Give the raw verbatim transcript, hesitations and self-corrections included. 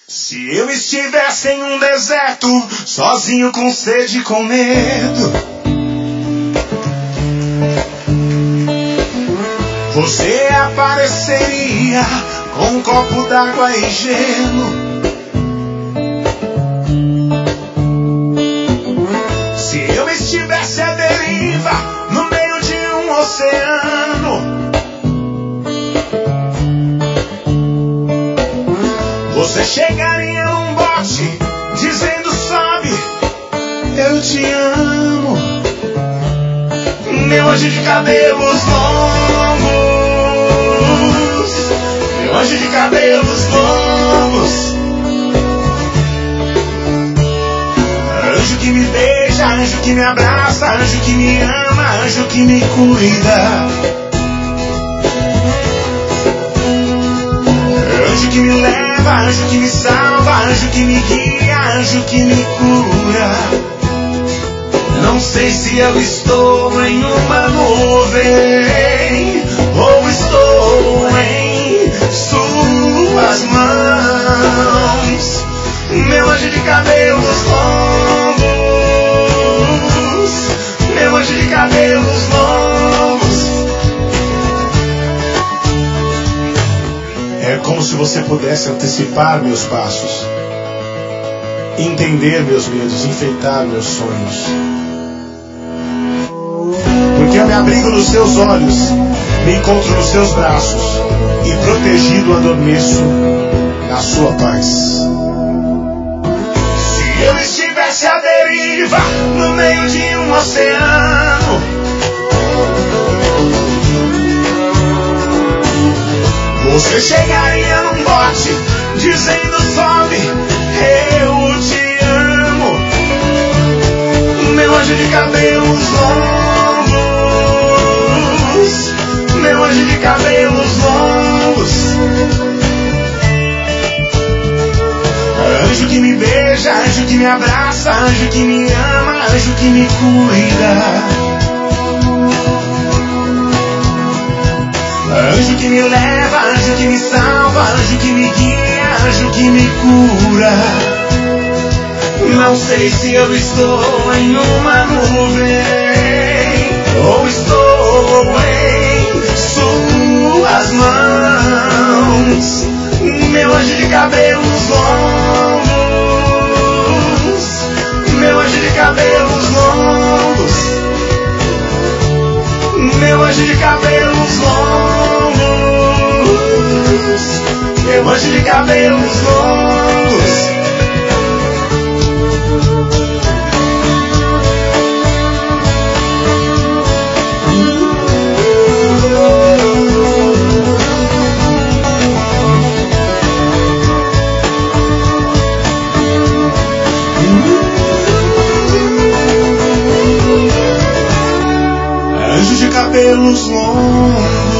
Se eu estivesse em um deserto, sozinho com sede e com medo, você apareceria com um copo d'água e gelo. Se eu estivesse à deriva no meio de um oceano, você chegaria num bote dizendo: sobe, eu te amo. Meu anjo de cabelos longos, meu anjo de cabelos longos, anjo que me beija, anjo que me abraça, anjo que me ama, anjo que me cuida, anjo que me leva, anjo que me salva, anjo que me guia, anjo que me cura. Não sei se eu estou em uma nuvem ou estou em suas mãos. Meu anjo de cabelos longos, meu anjo de cabelos longos. É como se você pudesse antecipar meus passos, entender meus medos, enfeitar meus sonhos. Porque eu me abrigo nos seus olhos, me encontro nos seus braços e protegido adormeço na sua paz. Se eu estivesse à deriva no meio de um oceano, você chegaria num bote dizendo: sobe, eu te amo. Meu anjo de cabelos longos, meu anjo de cabelos longos, anjo que me beija, anjo que me abraça, anjo que me ama, anjo que me cuida, anjo que me leva, anjo que me salva, anjo que me guia, anjo que me cura. Não sei se eu estou em uma nuvem ou estou em suas mãos. Meu anjo de cabelos longos, meu anjo de cabelos longos, meu anjo de cabelos longos, meu anjo de cabelos longos. Anjo de cabelos longos,